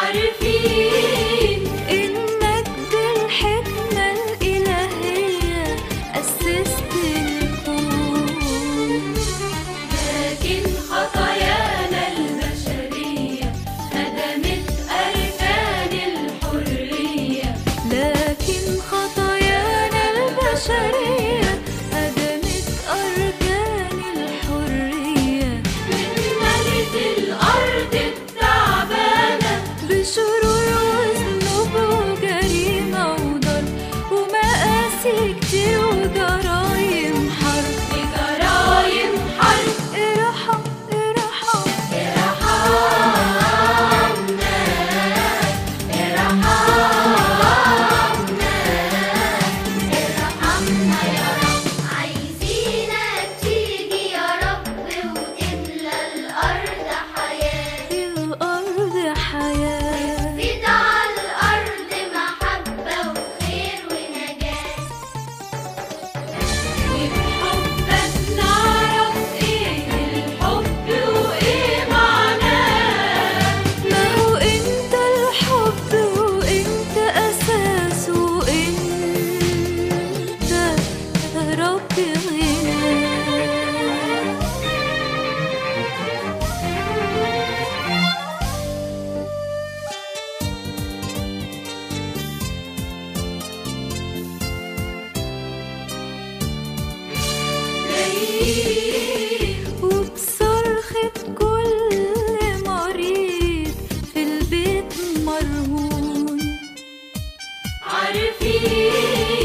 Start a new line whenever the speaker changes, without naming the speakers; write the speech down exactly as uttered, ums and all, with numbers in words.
عارفين إنك بالحكمة الإلهية أسست الكون، لكن خطايانا البشرية هدمت أركان الحرية، لكن خطايانا البشرية هدمت أركان الحرية. من ملك الأرض التعبانة بشرور وذنوب وجريمة وضرب ومآسي كتير وجرايم حرب وجرايم حرب. ارحم ارحم ارحمنا ارحمنا ارحمنا يا رب.
عايزينك تيجي يا رب وتملى الأرض حياة،
الأرض حياة،
زيد على الأرض محبة وخير ونجاة.
وبحبك نعرف ايه الحب وايه معناه. ما هو انت الحب وانت اساسه وانت رب غناه. وبصرخة كل مريض في البيت مرهون، عارفين